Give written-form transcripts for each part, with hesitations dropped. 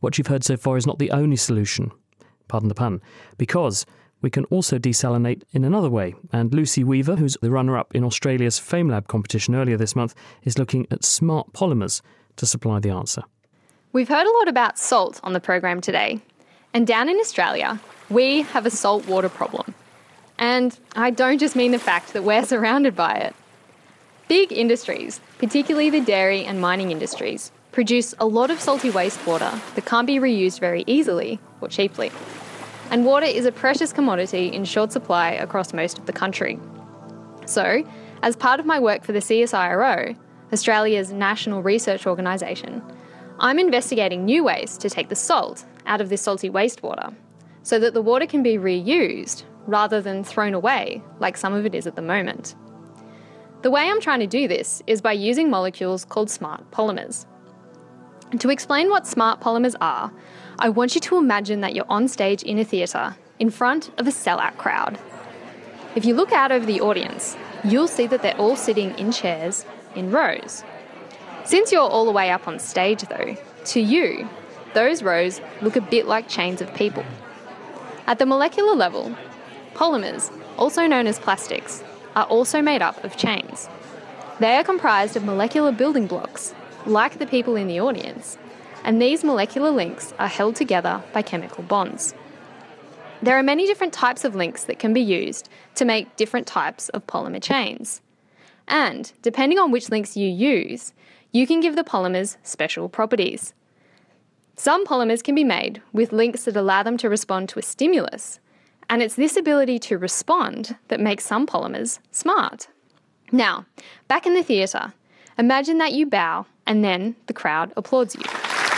what you've heard so far is not the only solution, pardon the pun, because we can also desalinate in another way. And Lucy Weaver, who's the runner-up in Australia's FameLab competition earlier this month, is looking at smart polymers to supply the answer. We've heard a lot about salt on the program today. And down in Australia, we have a salt water problem. And I don't just mean the fact that we're surrounded by it. Big industries, particularly the dairy and mining industries, produce a lot of salty wastewater that can't be reused very easily or cheaply. And water is a precious commodity in short supply across most of the country. So, as part of my work for the CSIRO, Australia's national research organisation, I'm investigating new ways to take the salt out of this salty wastewater so that the water can be reused rather than thrown away like some of it is at the moment. The way I'm trying to do this is by using molecules called smart polymers. And to explain what smart polymers are, I want you to imagine that you're on stage in a theatre in front of a sellout crowd. If you look out over the audience, you'll see that they're all sitting in chairs in rows. Since you're all the way up on stage though, to you, those rows look a bit like chains of people. At the molecular level, polymers, also known as plastics, are also made up of chains. They are comprised of molecular building blocks, like the people in the audience, and these molecular links are held together by chemical bonds. There are many different types of links that can be used to make different types of polymer chains. And depending on which links you use, you can give the polymers special properties. Some polymers can be made with links that allow them to respond to a stimulus, and it's this ability to respond that makes some polymers smart. Now, back in the theatre, imagine that you bow and then the crowd applauds you.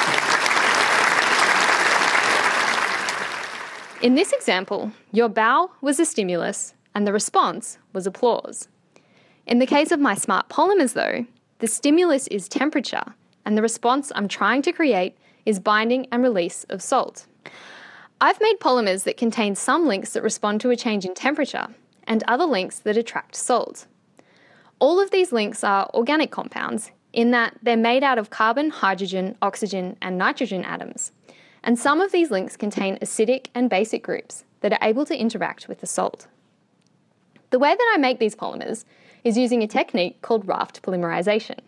In this example, your bow was a stimulus and the response was applause. In the case of my smart polymers though, the stimulus is temperature and the response I'm trying to create is binding and release of salt. I've made polymers that contain some links that respond to a change in temperature and other links that attract salt. All of these links are organic compounds in that they're made out of carbon, hydrogen, oxygen and nitrogen atoms. And some of these links contain acidic and basic groups that are able to interact with the salt. The way that I make these polymers is using a technique called raft polymerization.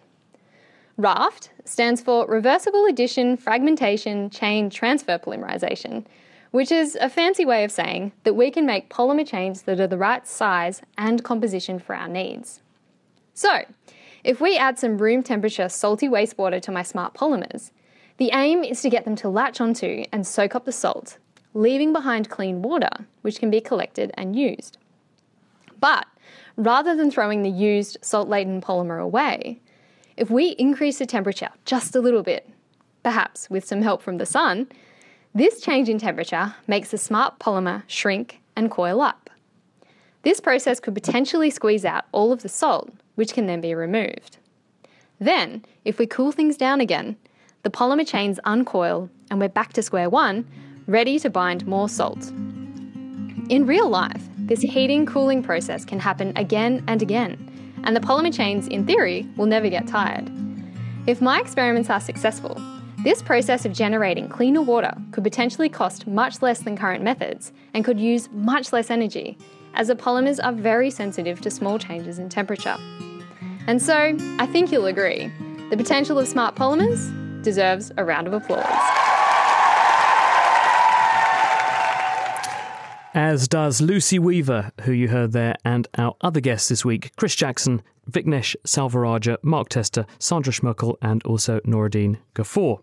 RAFT stands for Reversible Addition Fragmentation Chain Transfer Polymerization, which is a fancy way of saying that we can make polymer chains that are the right size and composition for our needs. So, if we add some room temperature salty wastewater to my smart polymers, the aim is to get them to latch onto and soak up the salt, leaving behind clean water, which can be collected and used. But rather than throwing the used salt-laden polymer away, if we increase the temperature just a little bit, perhaps with some help from the sun, this change in temperature makes the smart polymer shrink and coil up. This process could potentially squeeze out all of the salt, which can then be removed. Then, if we cool things down again, the polymer chains uncoil and we're back to square one, ready to bind more salt. In real life, this heating-cooling process can happen again and again, and the polymer chains, in theory, will never get tired. If my experiments are successful, this process of generating cleaner water could potentially cost much less than current methods and could use much less energy, as the polymers are very sensitive to small changes in temperature. And so, I think you'll agree, the potential of smart polymers deserves a round of applause. As does Lucy Weaver, who you heard there, and our other guests this week, Chris Jackson, Vignesh Salvaraja, Mark Tester, Sandra Schmöckel, and also Noradine Ghaffur.